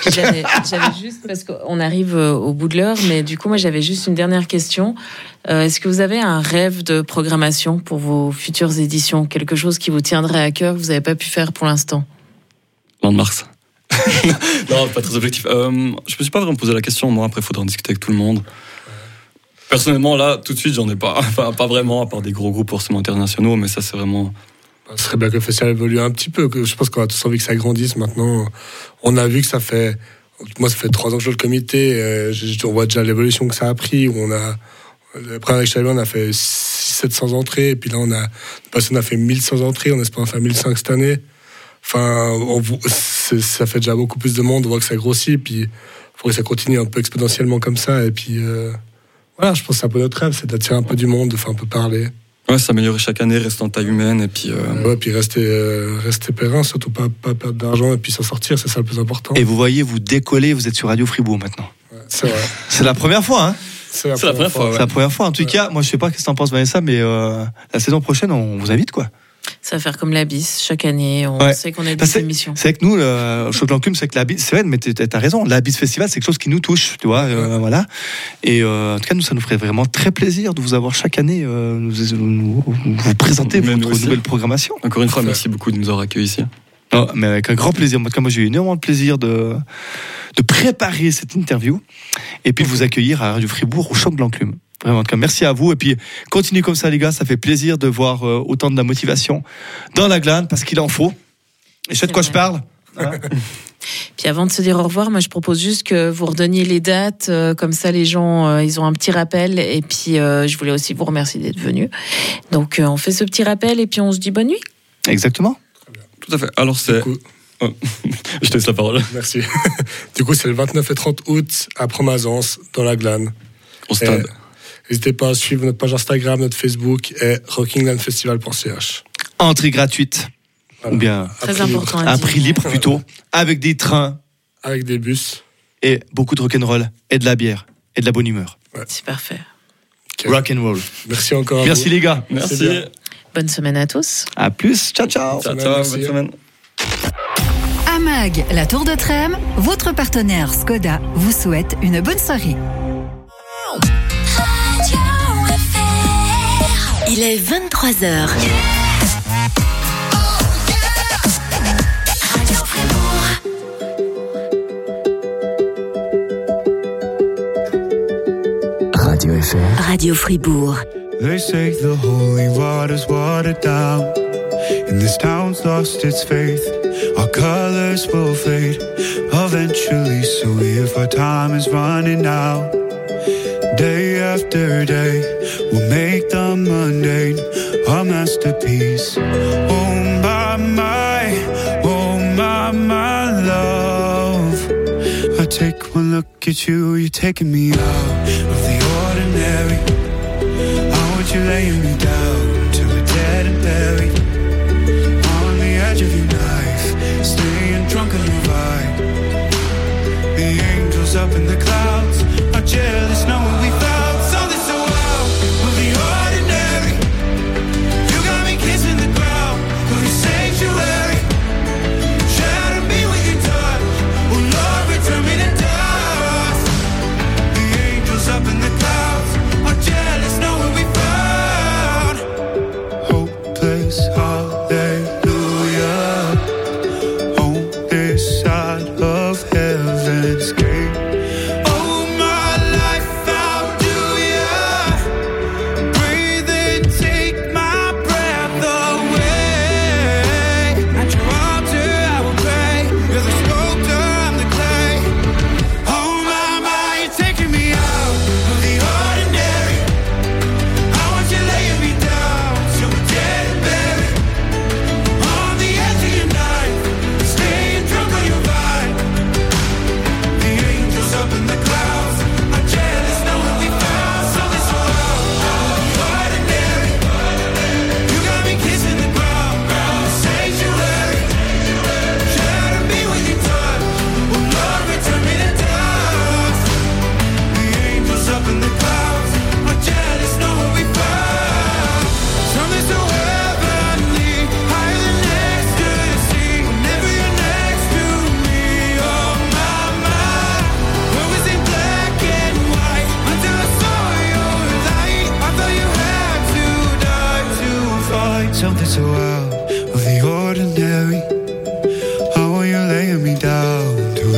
J'avais juste, parce qu'on arrive au bout de l'heure, mais du coup, moi, j'avais juste une dernière question. Est-ce que vous avez un rêve de programmation pour vos futures éditions? Quelque chose qui vous tiendrait à cœur, que vous n'avez pas pu faire pour l'instant? Land Mars. Non, pas très objectif. Je me suis pas vraiment posé la question. Moi, après, il faudra en discuter avec tout le monde. Personnellement, là, tout de suite, j'en ai pas. Enfin, pas vraiment, à part des gros groupes forcément internationaux, mais ça, c'est vraiment... Ce serait bien que le festival évolue un petit peu. Je pense qu'on a tous envie que ça grandisse maintenant. On a vu que ça fait... Moi, ça fait 3 ans que je joue le comité. On voit déjà l'évolution que ça a pris. Après, avec Chalet, on a fait 700 entrées. Et puis là, on a fait 1100 entrées. On espère en faire 1500 cette année. Enfin, ça fait déjà beaucoup plus de monde. On voit que ça grossit. Puis, il faudrait que ça continue un peu exponentiellement comme ça. Et puis, voilà, je pense que c'est un peu notre rêve. C'est d'attirer un peu du monde, de faire un peu parler. Ouais, s'améliorer chaque année, rester en taille humaine et puis... Ouais, puis rester périn, surtout pas perdre d'argent et puis s'en sortir, c'est ça le plus important. Et vous voyez, vous décollez, vous êtes sur Radio Fribourg maintenant. Ouais, c'est vrai. C'est la première fois, hein. C'est la première fois. Ouais. C'est la première fois. En tout cas, moi je sais pas ce que t'en penses, Vanessa, mais la saison prochaine, on vous invite, quoi. Ça va faire comme la BIS, chaque année, on sait qu'on a des émissions. C'est avec nous, le Choc l'Enclume, c'est que la BIS, c'est vrai, mais t'as raison, la BIS Festival, c'est quelque chose qui nous touche, tu vois, voilà. Et en tout cas, nous, ça nous ferait vraiment très plaisir de vous avoir chaque année, vous présenter votre nouvelle programmation. Encore une fois, merci beaucoup de nous avoir accueillis ici. Non, mais avec un grand plaisir. Moi, j'ai eu énormément de plaisir de préparer cette interview et puis de vous accueillir à Radio Fribourg au Choc l'Enclume. Vraiment, en tout cas, merci à vous. Et puis, continuez comme ça, les gars. Ça fait plaisir de voir autant de la motivation dans la glane, parce qu'il en faut. Et je sais de quoi je parle. Voilà. Puis avant de se dire au revoir, moi, je propose juste que vous redonniez les dates. Comme ça, les gens, ils ont un petit rappel. Et puis, je voulais aussi vous remercier d'être venus. Donc, on fait ce petit rappel et puis on se dit bonne nuit. Exactement. Tout à fait. Alors, c'est... Oh. Je te laisse la parole. Merci. Du coup, c'est le 29 et 30 août à Promazance, dans la glane. Au stade. N'hésitez pas à suivre notre page Instagram, notre Facebook et rockinglandfestival.ch. Entrée gratuite. Voilà. Ou bien très important. Un prix libre plutôt, avec des trains, avec des bus et beaucoup de rock'n'roll et de la bière et de la bonne humeur. Ouais. C'est parfait. Okay. Rock'n'roll. Merci encore. Merci les gars. Merci. Bonne semaine à tous. À plus. Ciao ciao. Ciao ciao. Bonne semaine. AMAG, la Tour de Trême, votre partenaire Skoda vous souhaite une bonne soirée. Il est 23h. Radio FR. Radio Fribourg. They say the holy water's watered down, and this town's lost its faith. Our colors will fade eventually, so if our time is running out, day after day, we'll make the mundane a masterpiece. Oh my love, I take one look at you, you're taking me out of the ordinary. I want you laying me down till we're dead and buried, on the edge of your knife, staying drunk on your vibe. The angels up in the clouds are jealous knowing we found something so wild of the ordinary. You got me kissing the ground of your sanctuary. Shatter me with your touch, oh Lord, return me to dust. The angels up in the clouds are jealous knowing we found hopeless hallelujah on this side of heaven's gate.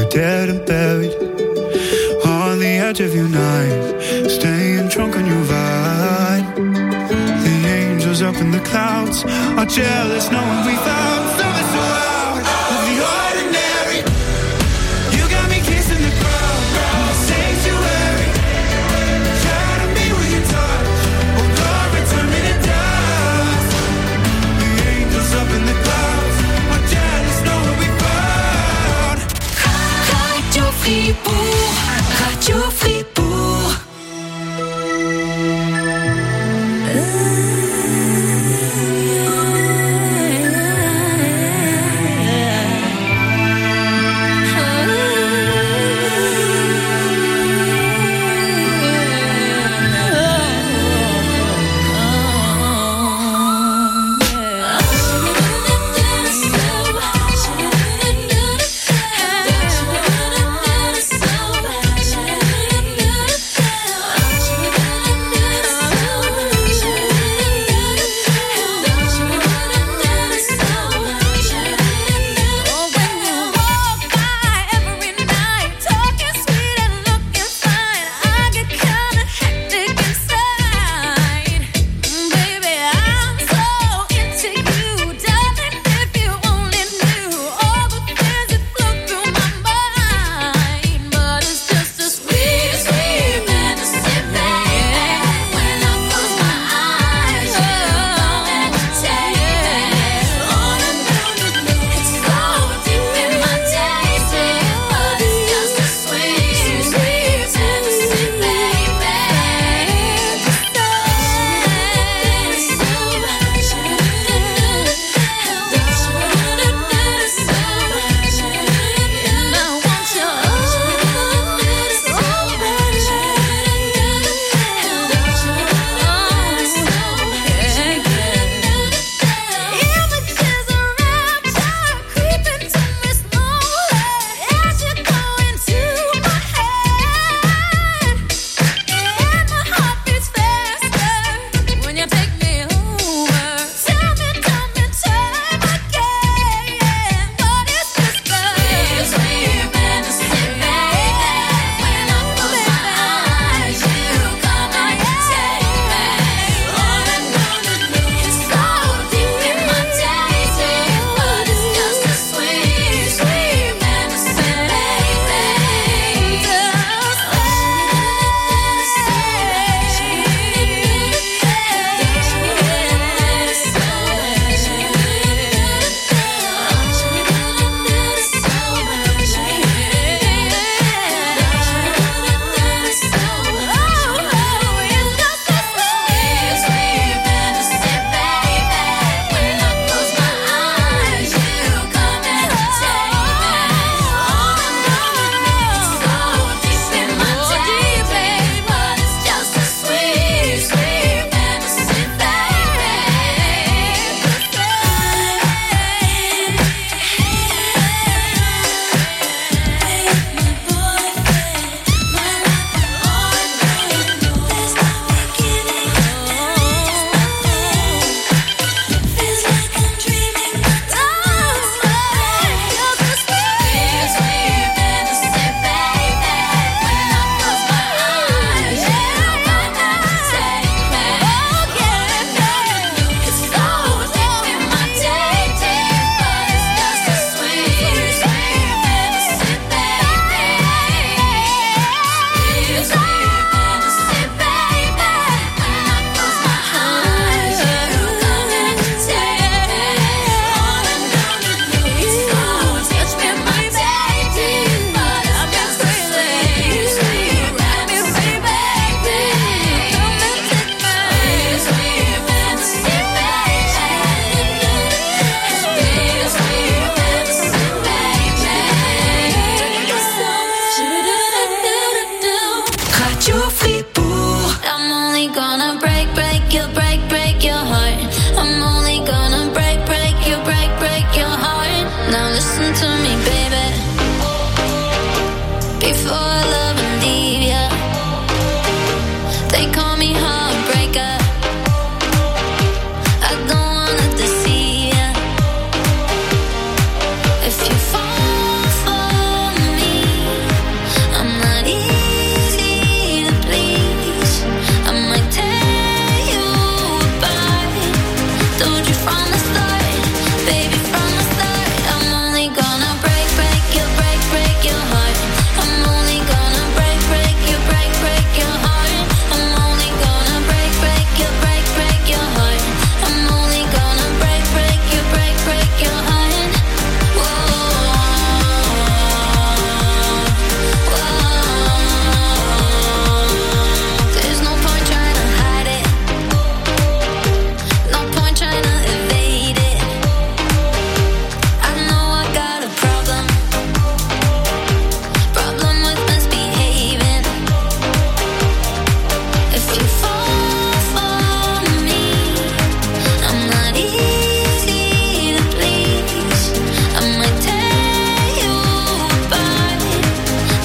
dead and buried on the edge of your night, staying drunk on your vibe. The angels up in the clouds are jealous knowing we found something so out of the ordinary. You got me kissing the ground in the sanctuary, shining me with your touch, oh Lord, return me to dust. The angels up in the clouds are jealous knowing we found Radio Fribourg, Radio Fribourg.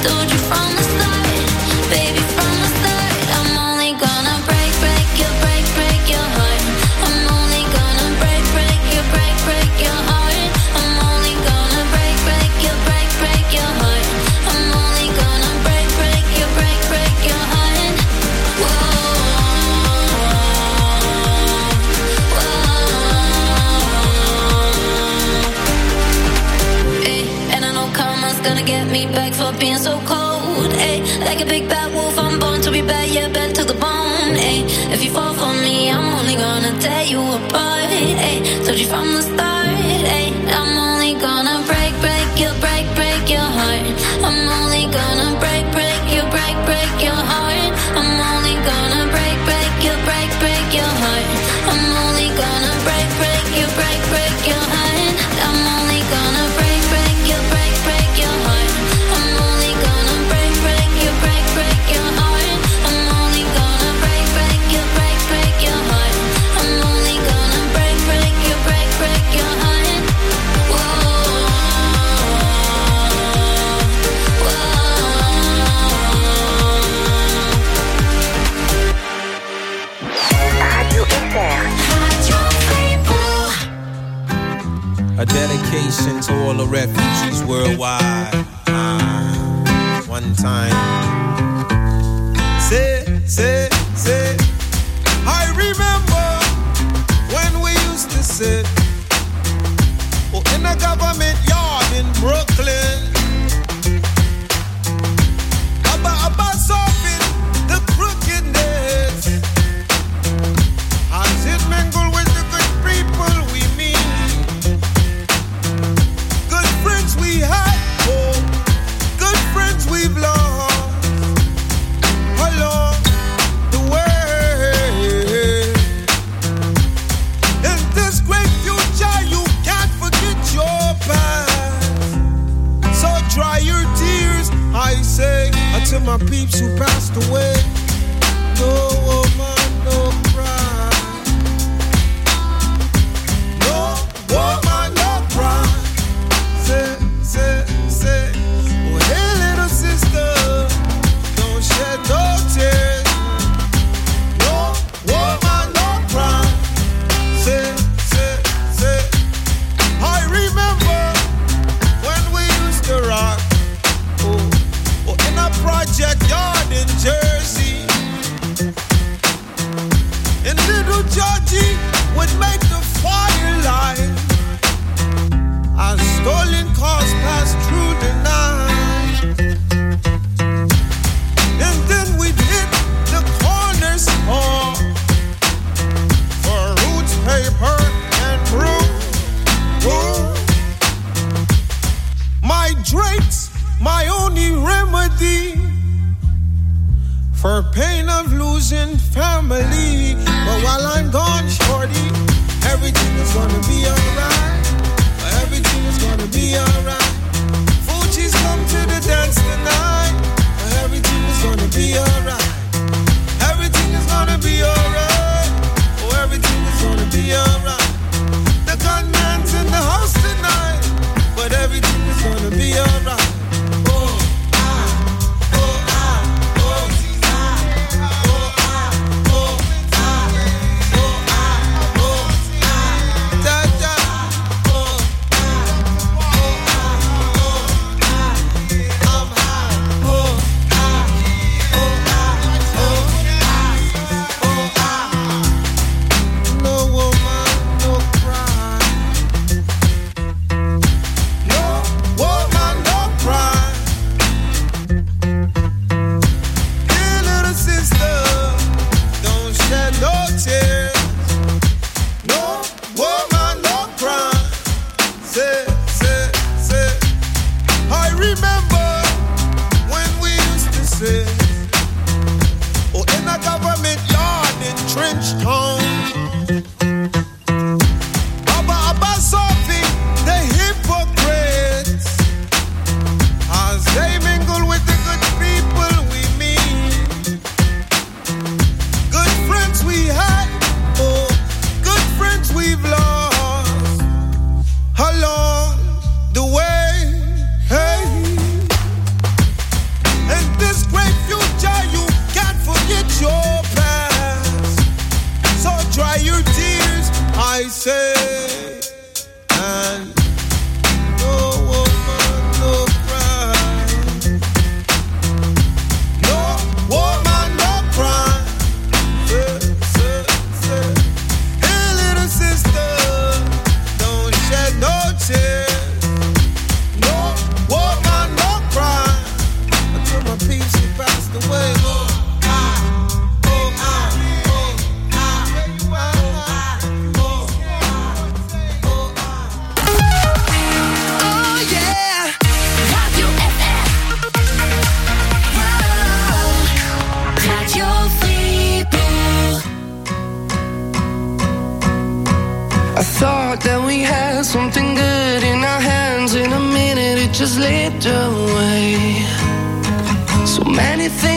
Told you from the start, baby, from the start. I'm only gonna break your heart. I'm only gonna break your heart. I'm only gonna break your heart. I'm only gonna break your heart. Whoa, whoa. Hey, and I know karma's gonna get me back for being so cold. Hey, like a big bad wolf, I'm born to be bad, yeah, bad to the bone. Hey, if you fall for me, I'm only gonna tear you apart. Hey, told you from the start. Hey, I'm only gonna break your heart. I'm only gonna break your heart. I'm only gonna break your heart. I'm only gonna break your heart. I'm only gonna break your heart. I'm only gonna break your heart. I'm only gonna break your heart. I'm only gonna break your heart. Whoa, Radio FR. A dedication to all the refugees worldwide. One time. Say. I remember when we used to sit in a government yard in Brooklyn. About solving the crookedness. As it mingle with the good people we meet. Good friends we had, oh, good friends we've lost along the way. In this great future, you can't forget your past. So dry your tears, I say, to my peeps who passed away. No woman, no cry. No woman, no cry. Say. Oh, hey, little sister, don't shed no tears. No woman, no cry. Say. I remember when we used to rock. Oh, in a project yard in Jersey. And little Georgie would make the firelight. As stolen cars passed through the night. And then we'd hit the corner store for roots, paper, and brew. My drinks, my only remedy for pain of losing family. But while I'm gone, shorty, everything is gonna be alright. Everything is gonna be alright. Fuji's come to the dance tonight. Everything is gonna be alright. Everything is gonna be alright. Oh, everything is gonna be alright. The gunman's in the house tonight, but everything is gonna be alright.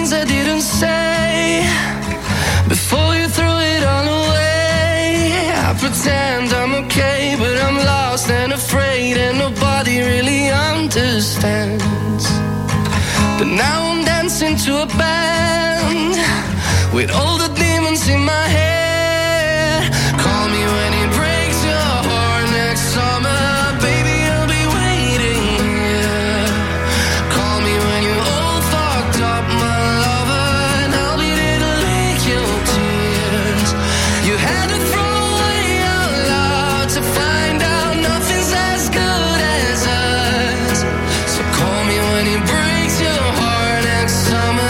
things I didn't say before you threw it all away. I pretend I'm okay, but I'm lost and afraid, and nobody really understands. But now I'm dancing to a band with all the demons in my head. Call me when it breaks your heart next summer, baby, I'll be waiting here. Call me when you're all fucked up, my lover, and I'll be there to lick your tears. You had to throw away your love to find out nothing's as good as us. So call me when it breaks your heart next summer.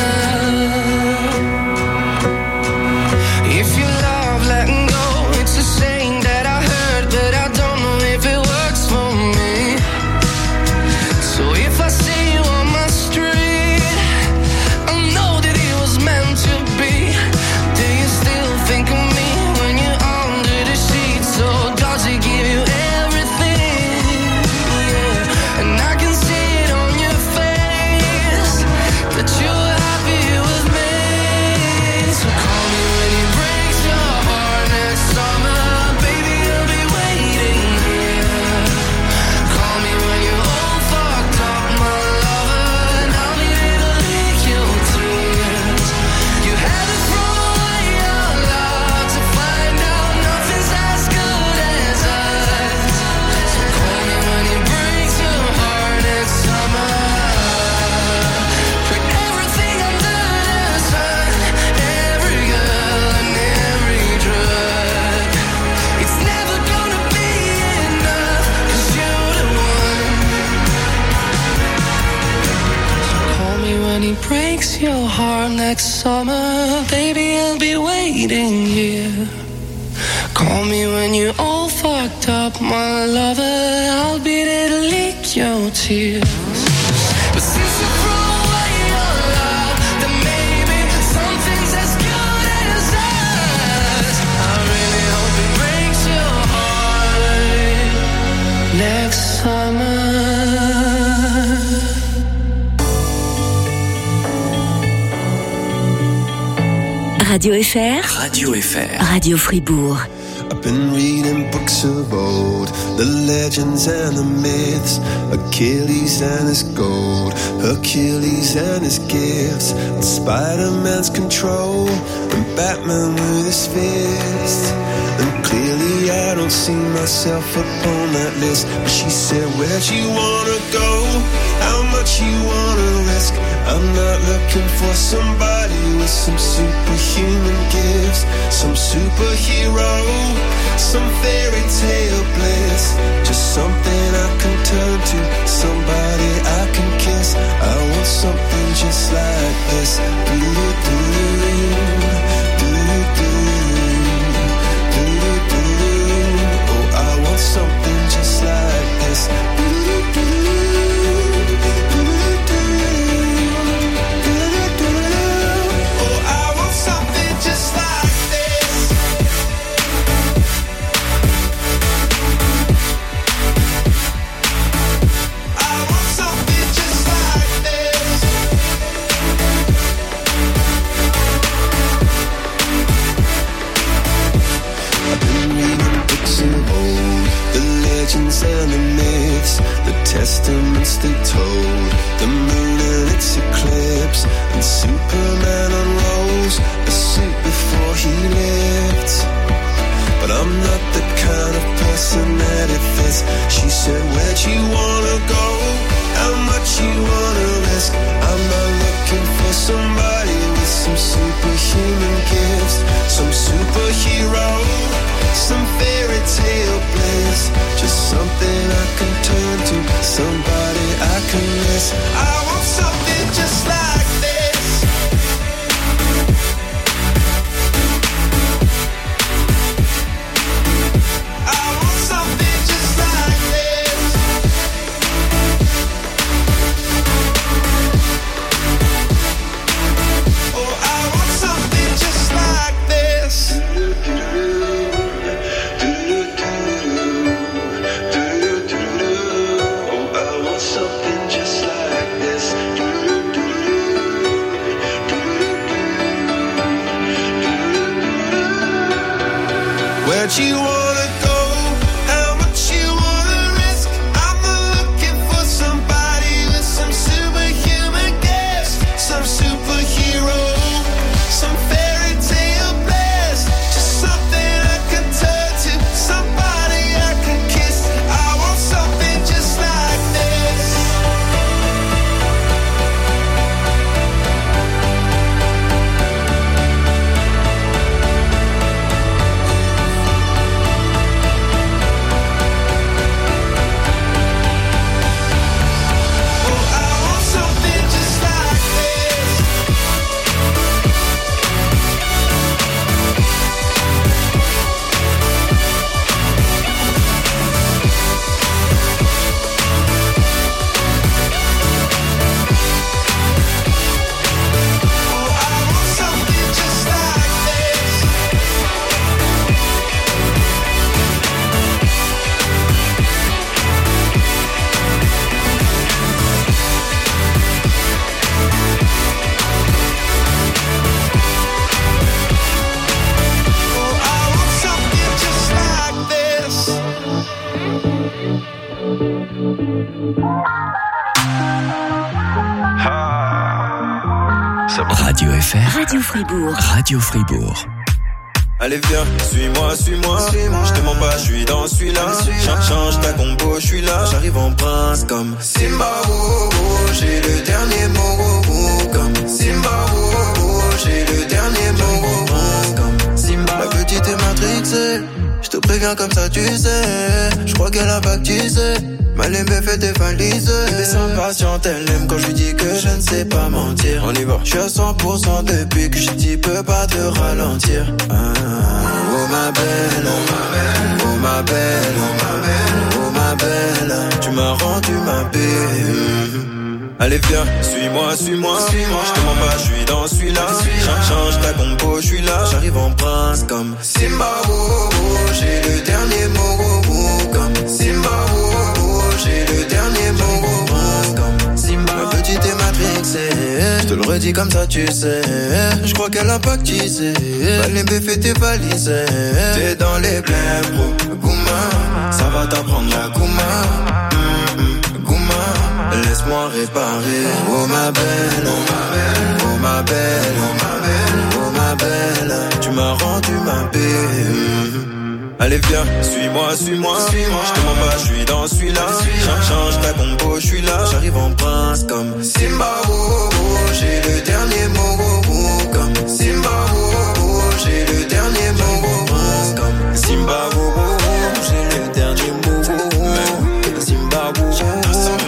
If you love letting go, it's a saying that I heard, but I don't know if it works for me. So if I see you on my street, I know that it was meant to be. Do you still think of me when you're under the sheets? So does it give you everything? Yeah, and I can see it on your face that you're happy with me. So call me when it breaks your heart next summer, baby, I'll be waiting here. Call me when you're all fucked up, my lover, and I'll be there to lick your tears. You had to throw away your love to find out nothing's as good as us. So call me when it breaks your heart next summer. Put everything under the sun, every girl and every drug. It's never gonna be enough, 'cause you're the one. So call me when he breaks your heart next summer, baby, I'll be waiting here. Call me when you're all fucked up, my lover, I'll be there to lick your tears. But since you threw away your love, then maybe something's as good as us. I really hope it breaks your heart next summer. Radio FR, Radio FR. Radio Fribourg. I've been reading books of old, the legends and the myths, Achilles and his gold, Hercules and his gifts, and Spider-Man's control, and Batman with his fists. And clearly I don't see myself upon that list. But she said, where'd you wanna go? How much you wanna risk? I'm not looking for somebody with some superhuman gifts, some superhero, some fairy tale bliss. Just something I can turn to, somebody I can kiss. I want something just like this. Oh, I want something just like this. And the myths, the testaments they told, the moon and its eclipse, and Superman unrolls a suit before he lived. But I'm not the kind of person that it fits. She said, where'd you wanna go? How much you wanna risk? I'm not looking for somebody with some superhuman gifts, some superhero, some fairy tale bliss. Just something I can turn to, somebody I can miss. I want something just like this. I want something just like this. Oh, I want something just like this. that you wanna go? How much you wanna risk? I'm not looking for somebody with some superhuman gifts, some superhero, some fairy tale bliss, just something I can turn to, somebody I can kiss. I want something just like this. Radio FR. Radio Fribourg. Radio Fribourg. Allez viens, suis-moi, je te mens pas, je suis dans celui-là. Change ta compo, je suis là. J'arrive en prince comme Simba, oh, oh, j'ai le dernier mot, oh, oh, comme Simba, oh, oh, j'ai le dernier mot, oh, oh, comme Simba. La petite est matrixée, je te préviens comme ça tu sais. Je crois qu'elle a baptisé, mal aimé fait des valises. Elle est s'impatiente, elle aime quand je lui dis que je ne sais pas mentir. On y va, je suis à 100% depuis que je dis peux pas te ralentir. Oh ma belle, oh ma belle, oh ma belle, oh ma belle, oh ma belle, tu m'as rendu ma belle. Allez viens, suis-moi, je te mens pas, je suis dans celui-là. Change ta compo, je suis là. J'arrive en prince comme Simba, oh, oh, j'ai le dernier mot, oh, oh, comme Simba, oh, oh, j'ai le dernier mot, oh, oh, comme Simba. Ma petite est matrixée, je te le redis comme ça tu sais. Je crois qu'elle a pactisé, Balembe fait tes valises. T'es dans les blèmes, bro, Gouma, ça va t'apprendre la Gouma. Laisse-moi réparer. Oh ma belle, oh ma belle, oh ma belle, oh ma belle, oh ma belle, tu m'as rendu ma belle. Allez viens, suis-moi, je te mens pas, je suis dans celui-là. Change ta compo, je suis là. J'arrive en prince comme Simba, oh, oh, j'ai le dernier mot, oh, oh, comme Simba, oh, oh, j'ai le dernier mot, oh, oh, comme Simba, oh, oh, j'ai le dernier mot, oh, oh, Simba, oh, oh, j'ai le dernier mot.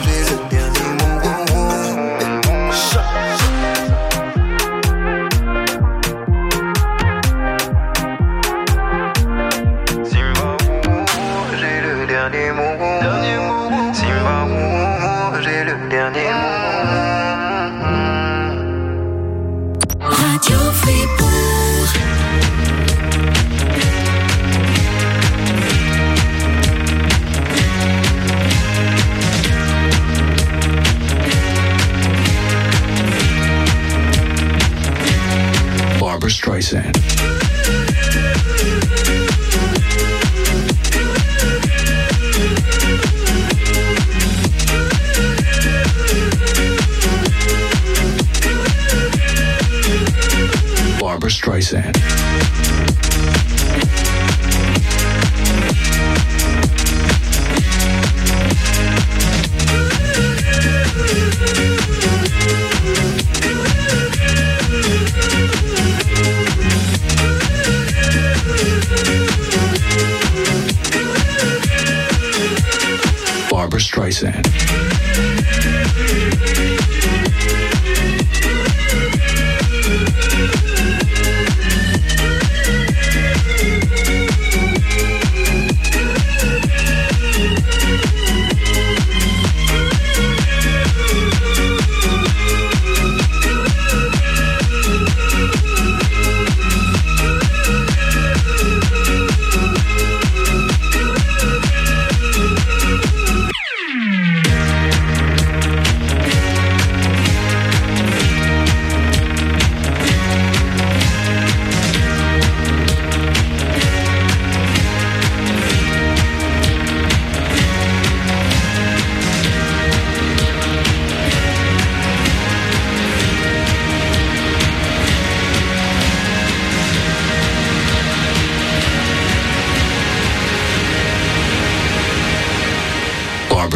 Radio Fribourg. Barbra Streisand. Barbra Streisand. Barbra Streisand.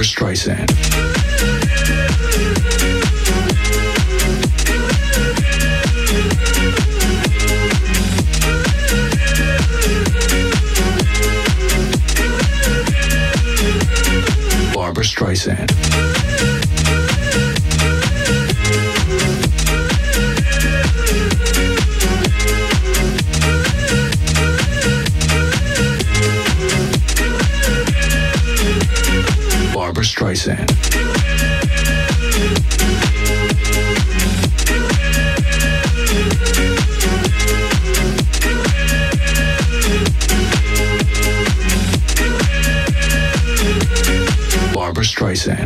Barbra Streisand. Barbra Streisand. Barbra Streisand. Barbra Streisand.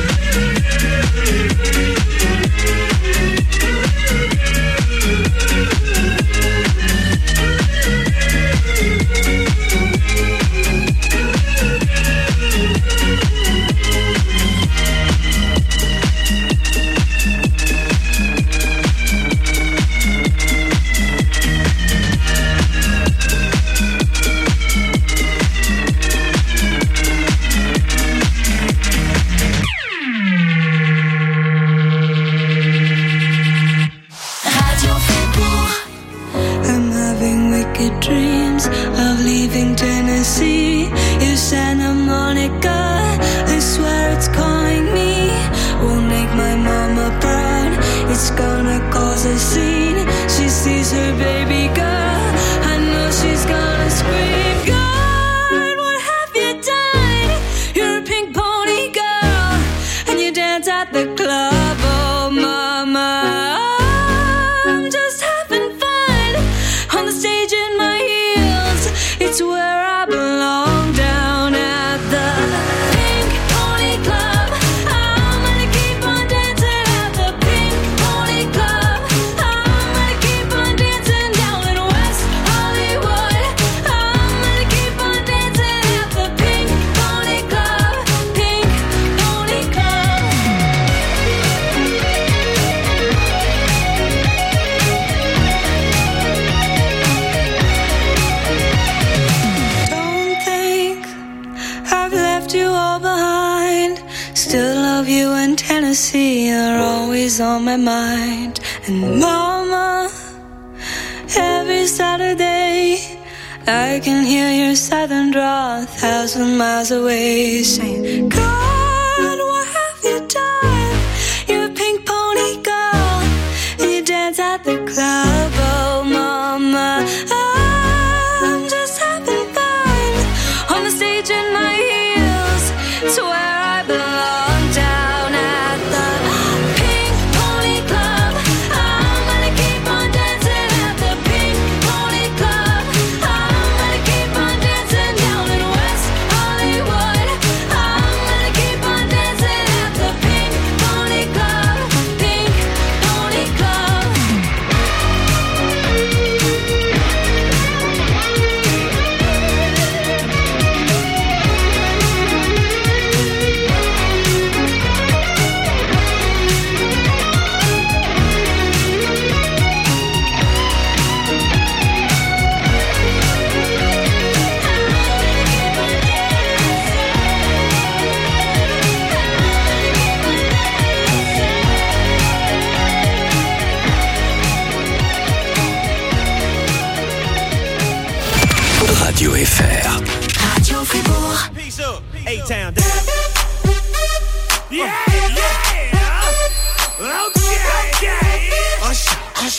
On my mind, and mama, every Saturday I can hear your southern drawl 1,000 miles away, saying, God, what have you done? You're a pink pony girl, and you dance at the club. Oh mama, I'm just having fun on the stage in my heels. It's where I belong, down at the Radio FR. Radio Fribourg. Peace up, A-Town. Yeah, yeah. Okay. Let's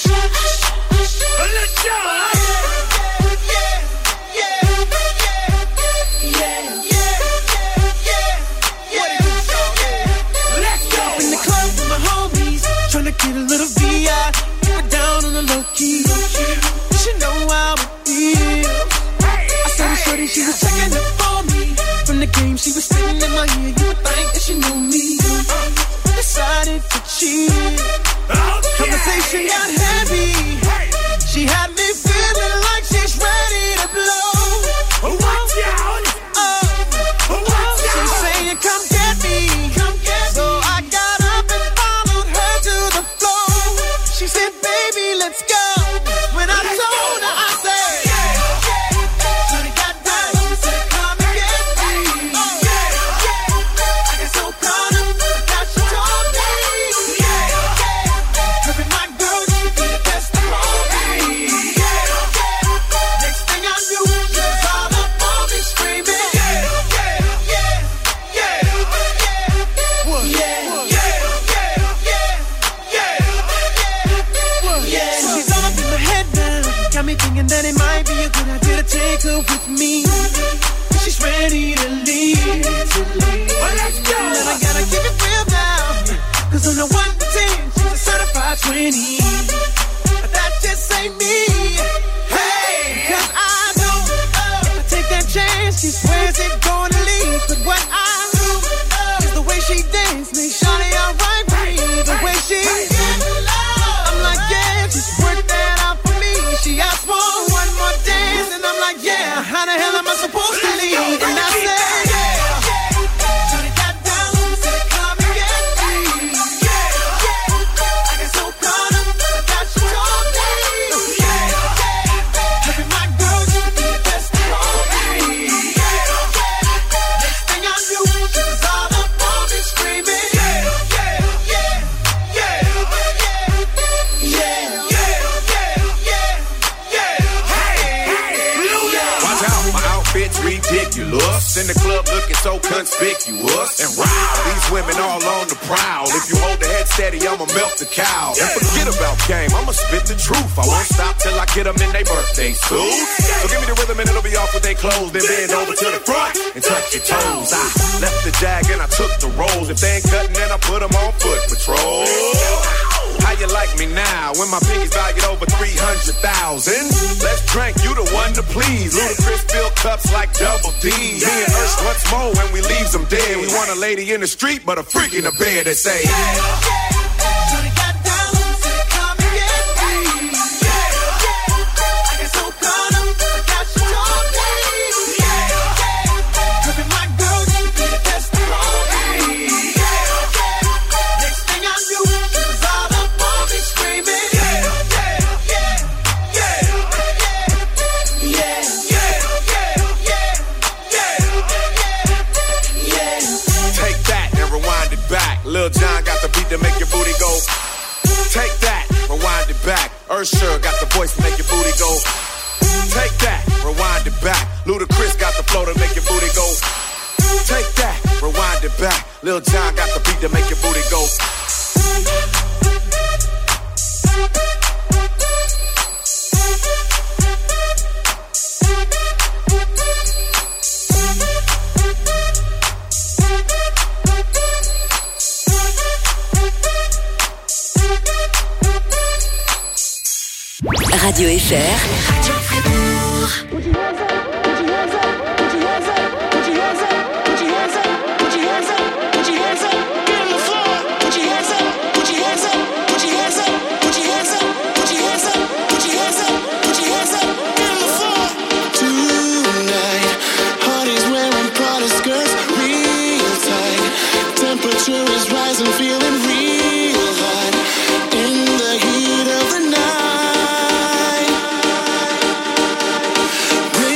go. In the club with my homies, tryna get a little VI. Keep it down on the low key. You should know how it feels. I saw the shorty, she was checking up for me. From the game, she was sitting in my ear. thinking that it might be a good idea to take her with me. She's ready to leave. Well, let's go. And I gotta keep it real now. Cause on the 1 to 10, she's a certified 20. But that just ain't me. Hey, cause I know if I take that chance, she swears it's gonna leave. But what I do is the way she dance makes Shawty alright with me. The way she I'm like, yeah, just work that out for me. She asked for one more dance, and I'm like, yeah, how the hell am I supposed to leave? And I said, Shawty got down, said come and get me. I got so caught up that she told me. Look at my girl, she could be the best of all me. Next thing I knew, she was all up on me screaming. Ridiculous. In the club looking so conspicuous. And wow, these women all on the prowl. If you hold the head steady, I'ma melt the cow. And forget about game, I'ma spit the truth. I won't stop till I get them in their birthday suits. So give me the rhythm and it'll be off with their clothes. Then bend over to the front and touch your toes. I left the jag and I took the rolls. If they ain't cutting, then I put them on foot patrol. How you like me now when my pinkies valued over 300,000? Let's drink, you the one to please. Ludacris fill cups like Double D. Me and Ursh once more when we leaves them dead. We want a lady in the street, but a freak in the bed that say, Shawty got down, said come and get me. I got so caught up that she told me. Look at my girl, she could be the best of all me. Next thing I knew, she was all up on me screaming. take that and rewind it back. Lil Jon got the beat to make your booty go. Take that, rewind it back. Usher got the voice to make your booty go. Take that, rewind it back. Ludacris got the flow to make your booty go. Take that, rewind it back. Lil Jon got the beat to make your booty go. Radio FR. Real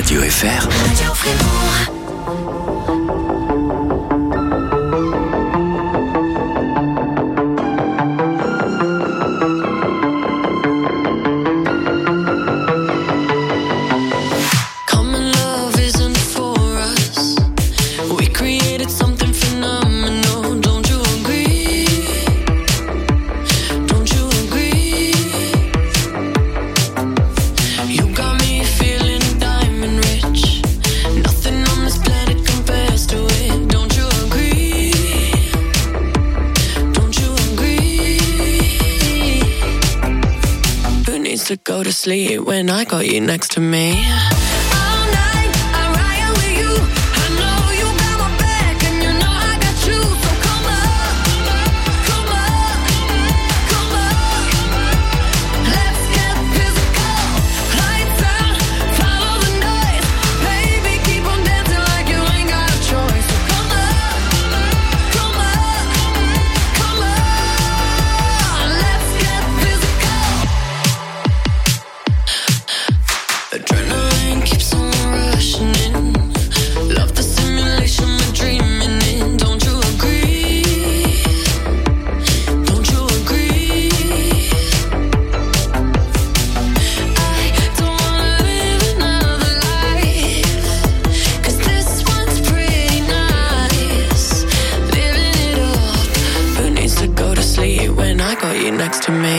Radio FR. Radio Fribourg. To go to sleep when I got you next to me. Next to me.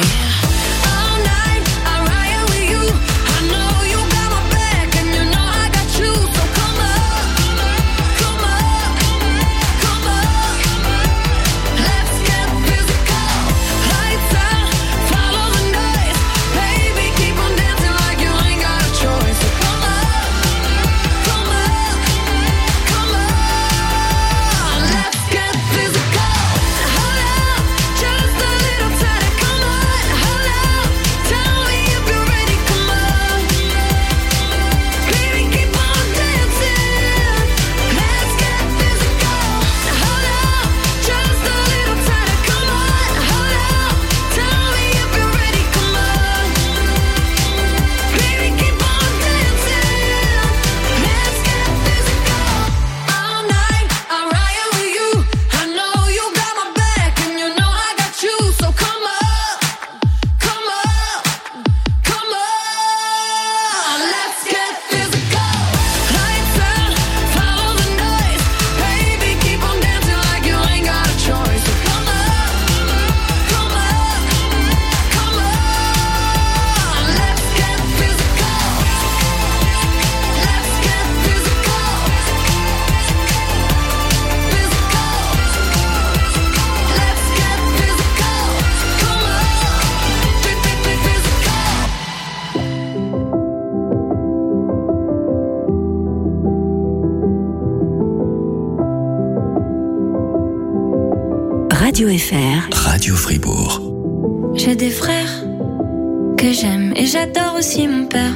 Radio FR. Radio Fribourg. J'ai des frères que j'aime et j'adore aussi mon père.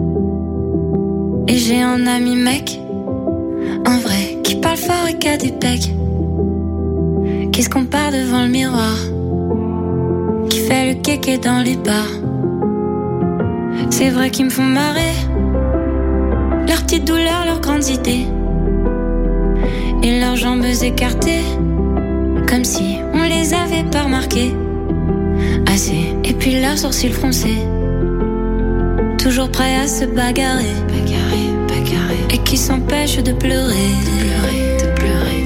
Et j'ai un ami mec, un vrai, qui parle fort et qui a des pecs, qui se compare devant le miroir, qui fait le kéké dans les bars. C'est vrai qu'ils me font marrer, leurs petites douleurs, leurs grandes idées, et leurs jambes écartées, comme si on les avait pas remarquées assez. Et puis leurs sourcils froncés, toujours prêts à se bagarrer, et qui s'empêchent de pleurer, de pleurer.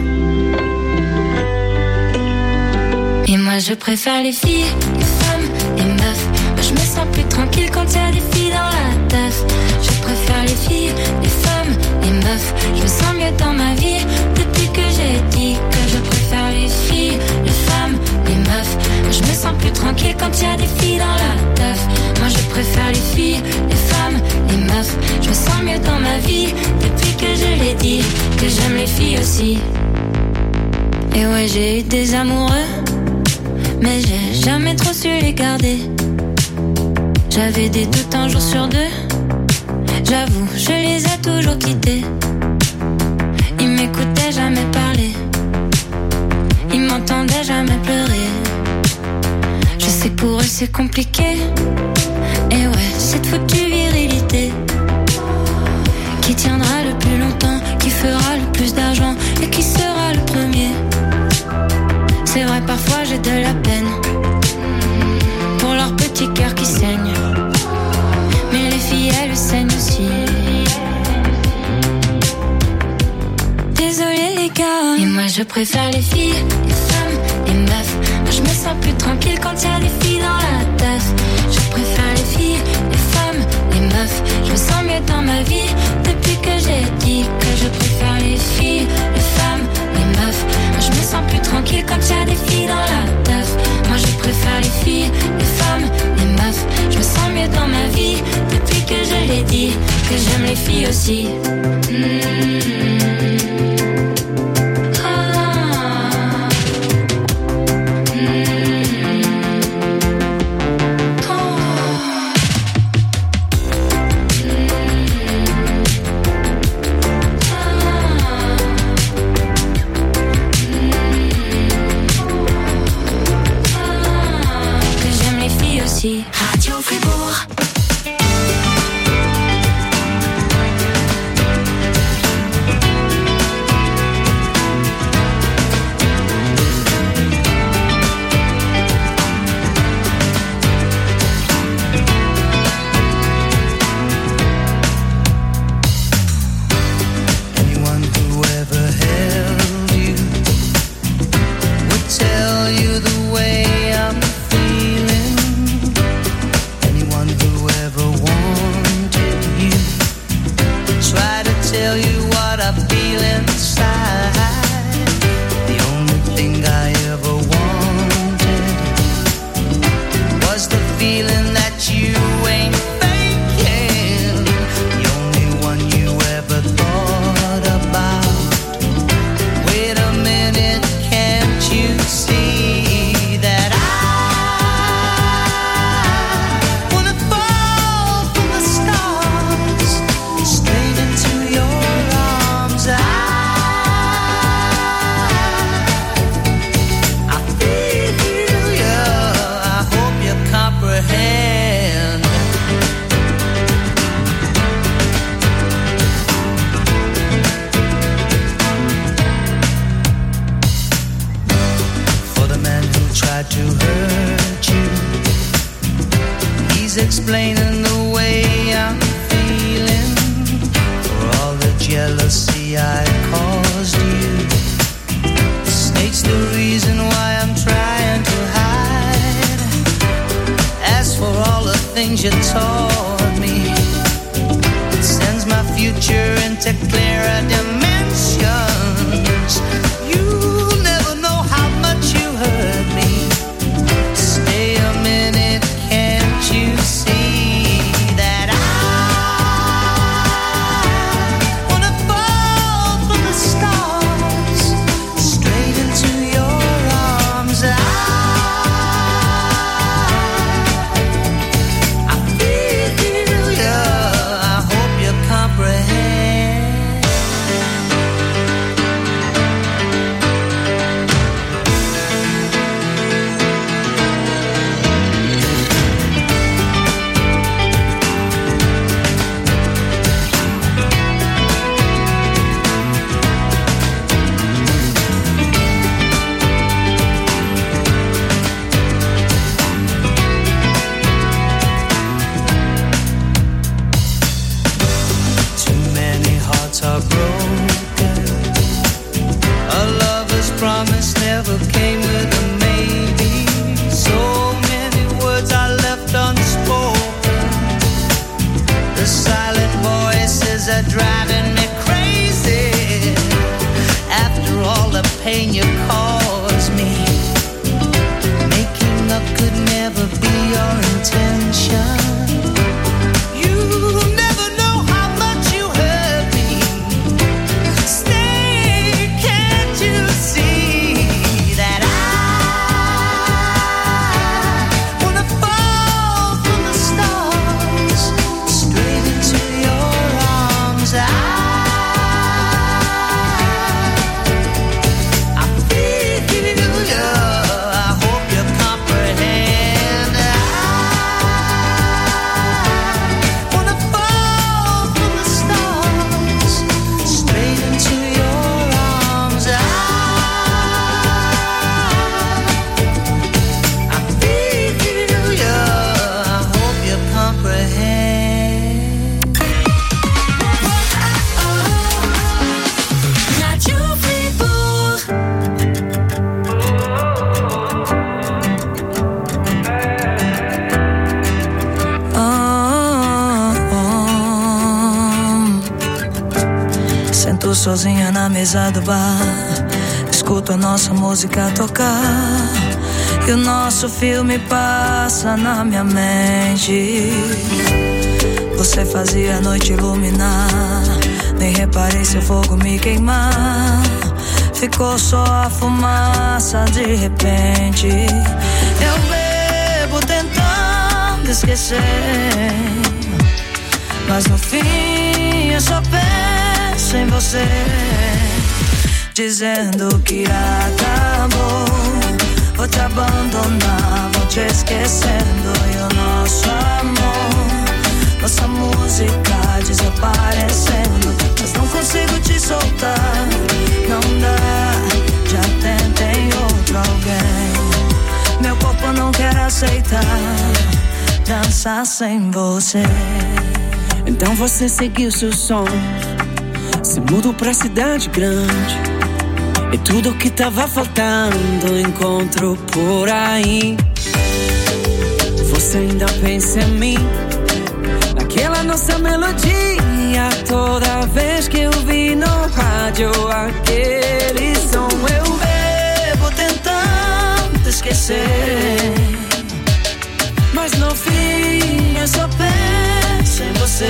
Et moi je préfère les filles, les femmes, les meufs. Moi je me sens plus tranquille quand y a des filles dans la teuf. Je préfère les filles, les femmes, les meufs. Je me sens mieux dans ma vie depuis que j'ai dit que je préfère les filles, les femmes, les meufs. Moi je me sens plus tranquille quand y a des filles dans la teuf. Moi je préfère les filles, les femmes, les meufs. Je me sens mieux dans ma vie depuis que je l'ai dit, que j'aime les filles aussi. Et ouais, j'ai eu des amoureux, mais j'ai jamais trop su les garder. J'avais des doutes un jour sur deux, j'avoue, je les ai toujours quittés. Ils m'écoutaient jamais parler, ils m'entendaient jamais pleurer. Je sais que pour eux c'est compliqué, et ouais, cette foutue virilité qui de la peine pour leur petit cœur qui saigne. Mais les filles, elles saignent aussi. Désolé les gars, et moi je préfère les filles, les femmes, les meufs. Moi je me sens plus tranquille quand y a des filles dans la teuf. Je préfère les filles, les femmes, les meufs. Je me sens mieux dans ma vie depuis que j'ai dit que je préfère les filles, les femmes, les meufs. Moi je me sens plus tranquille quand y a des filles dans la teuf. Moi je préfère les filles, les femmes, les meufs. Je me sens mieux dans ma vie depuis que je l'ai dit que j'aime les filles aussi. Radio Fribourg. Anyone who ever held you would tell you the way I'm feeling. Anyone who ever wanted you try to tell you what I feel inside. The only thing I ever wanted was the feeling that you ain't faking. The only one you ever thought about. Wait a minute, can't you see that I wanna fall from the stars straight into your arms? I feel you, I hope you comprehend. For the man who tried to hurt you, he's explaining the way I'm feeling. For all the jealousy I caused you, states the reason why I'm trying to hide. As for all the things you taught me, it sends my future into clearer dimensions. You'll never know how much you hurt me. Stay a minute, can't you see that I wanna fall from the stars straight into your arms? I feel you, I hope you comprehend. sozinha na mesa do bar, escuto a nossa música tocar e o nosso filme passa na minha mente. Você fazia a noite iluminar, nem reparei seu fogo me queimar. Ficou só a fumaça de repente. Eu bebo tentando esquecer, mas no fim eu só penso em você, dizendo que acabou. Vou te abandonar, vou te esquecendo. E o nosso amor, nossa música desaparecendo. Mas não consigo te soltar, não dá. Já tentei outro alguém, meu corpo não quer aceitar dançar sem você. Então você seguiu seu som, se mudou pra cidade grande, e tudo que tava faltando encontro por aí. Você ainda pensa em mim, naquela nossa melodia. Toda vez que eu vi no rádio aquele som, eu bebo tentando esquecer, mas no fim eu só penso em você,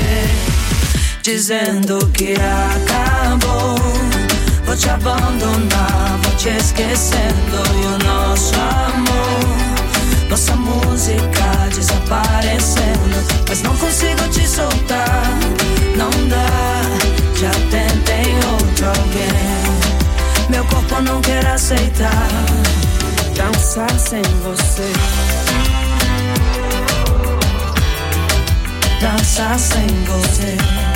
dizendo que acabou. Vou te abandonar, vou te esquecendo. E o nosso amor, nossa música desaparecendo. Mas não consigo te soltar, não dá. Já tentei outro alguém, meu corpo não quer aceitar dançar sem você, dançar sem você,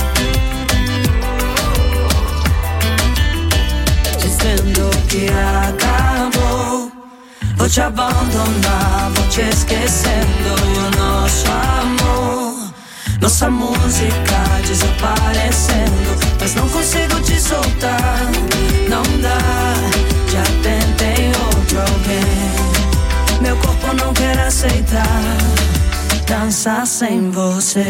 dizendo que acabou. Vou te abandonar, vou te esquecendo. E o nosso amor, nossa música desaparecendo. Mas não consigo te soltar, não dá. Já tentei outro alguém, meu corpo não quer aceitar dançar sem você.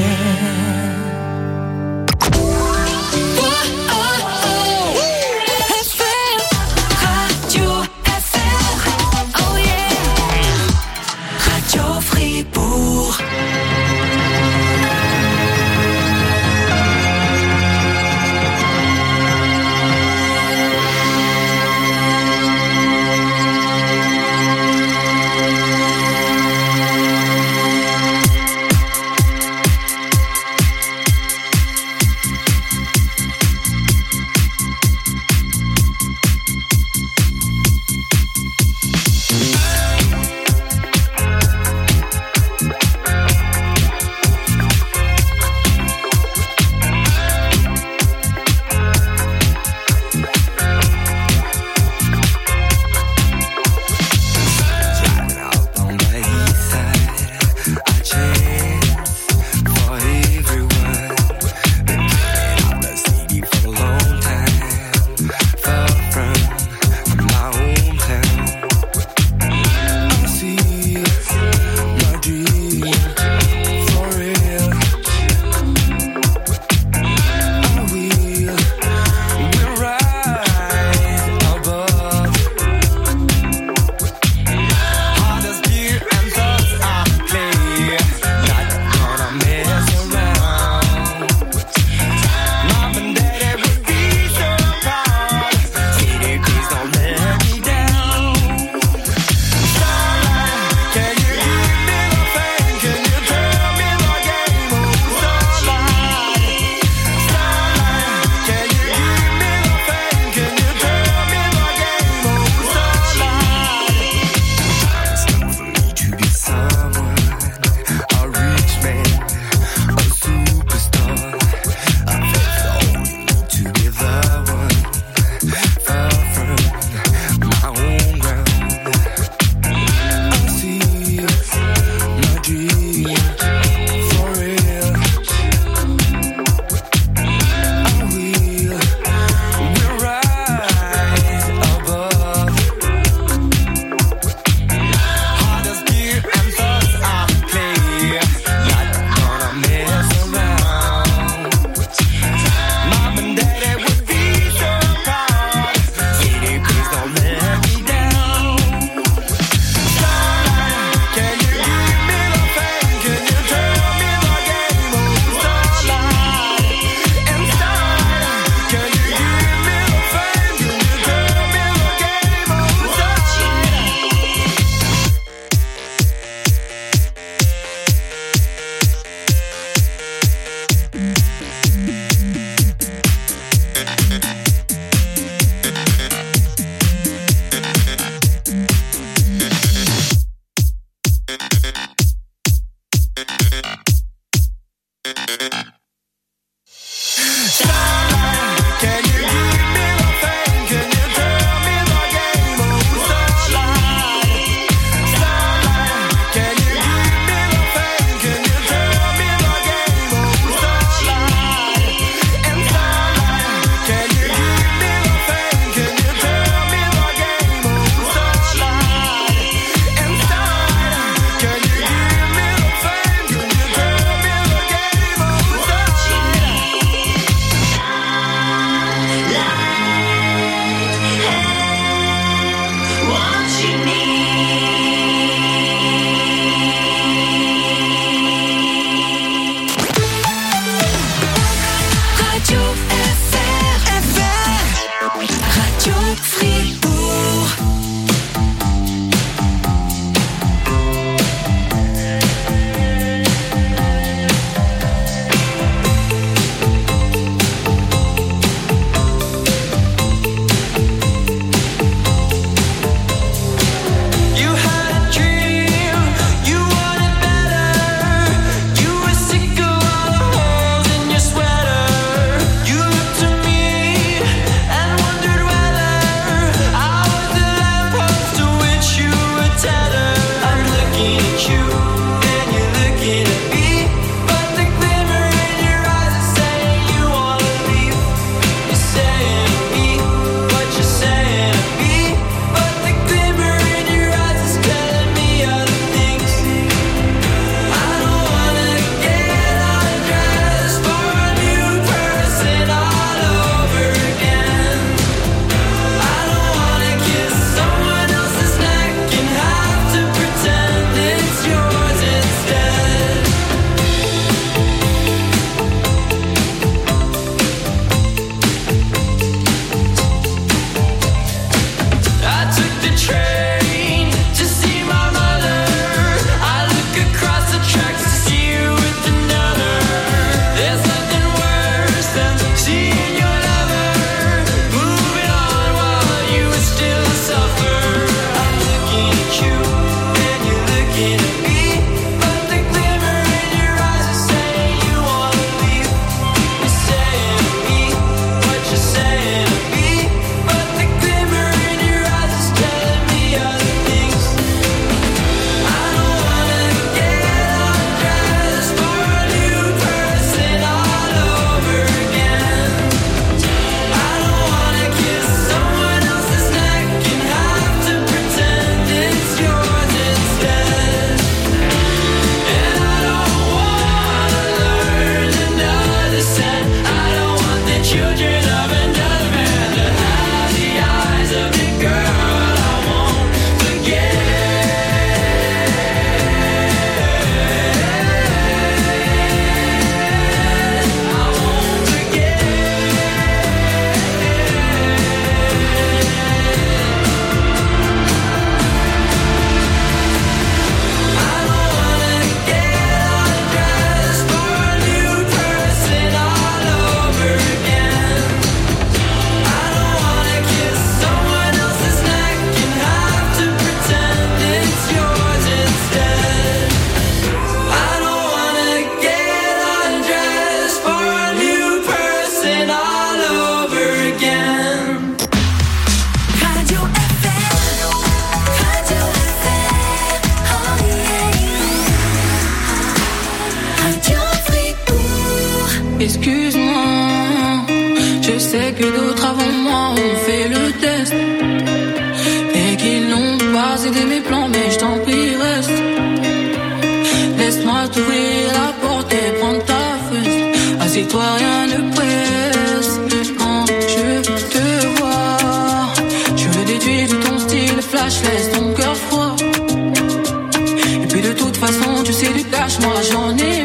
excuse-moi. Je sais que d'autres avant moi ont fait le test et qu'ils n'ont pas aidé mes plans, mais je t'en prie reste. Laisse-moi t'ouvrir la porte et prendre ta fesse. Assieds-toi, rien ne presse. Quand je te vois, je le déduis de ton style flash, laisse ton cœur froid. Et puis de toute façon, tu sais du cash, moi j'en ai